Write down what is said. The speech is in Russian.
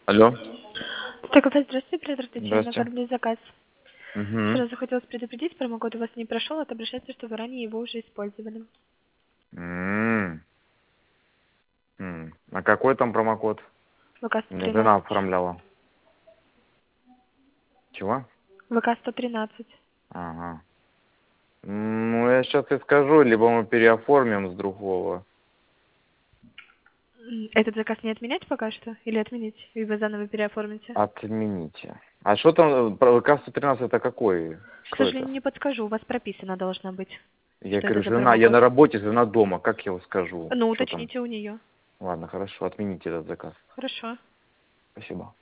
Алло. Так, опять здравствуйте, оператор Татьяна, Здрасте. оформили заказ. Угу. Сразу хотелось предупредить, промокод у вас не прошел, отображается, что вы ранее его уже использовали. А какой там промокод? Мне жена ВК-113. оформляла. Чего? ВК-113. Ага. Ну, я сейчас и скажу, либо мы переоформим с другого. Этот заказ не отменять пока что? Или отменить? И вы заново переоформите? Отмените. А что там, ВК-113 это какой? К Кто это? сожалению, не подскажу, у вас прописано должно быть, Я что это говорю, за жена, я промокод. на работе, жена дома. Как я его скажу? Ну, Что там? уточните у нее. Ладно, хорошо, отмените этот заказ. Хорошо. Спасибо.